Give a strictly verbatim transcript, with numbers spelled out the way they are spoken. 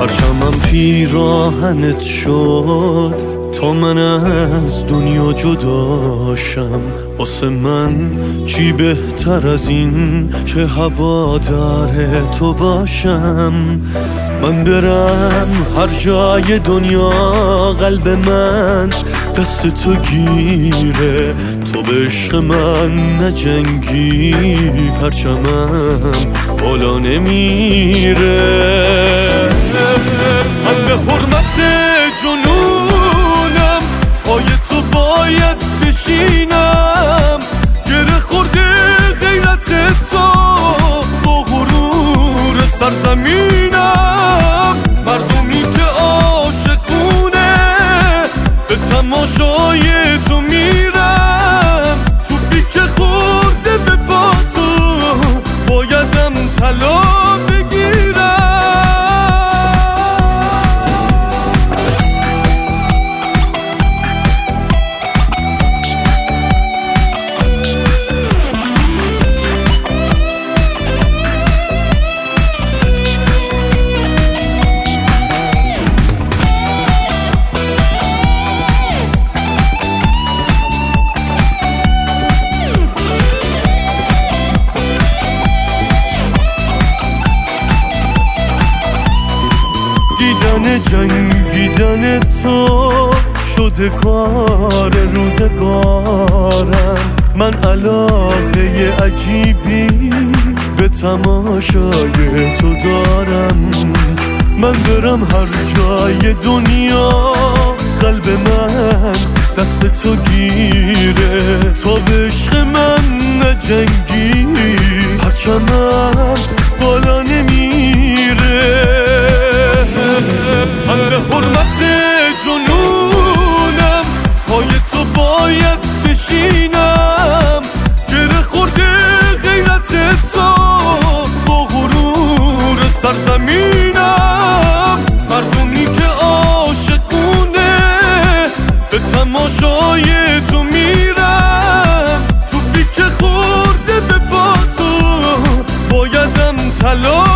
پرچمم پیراهنت شد تا من از دنیا جداشم. واسه من چی بهتر از این که هوادار تو باشم. من برم هر جای دنیا قلب من دست تو گیره. تو به عشق من نجنگی پرچمم بالا نمیره. من به حرمت جنونم پای تو باید بشینم. گره خورده غیرت تو با غرور سرزمینم. مردمی که عاشقونه به تماشای تو میرم. توپی که خورده به پا تو بایدم طلا بگیرم. دیدن جنگیدن تو شده کار روزگارم. من علاقه عجیبی به تماشای تو دارم. من برم هر جای دنیا قلب من دست تو گیره. تا به عشق من نجنگی پرچمم بالا نمیره. من به حرمت جنونم پای تو باید بشینم. گره خورده غیرت تو با غرور سرزمینم. مردمی که عاشقونه به تماشای تو میرم. توپی که خورده به پا تو بایدم طلا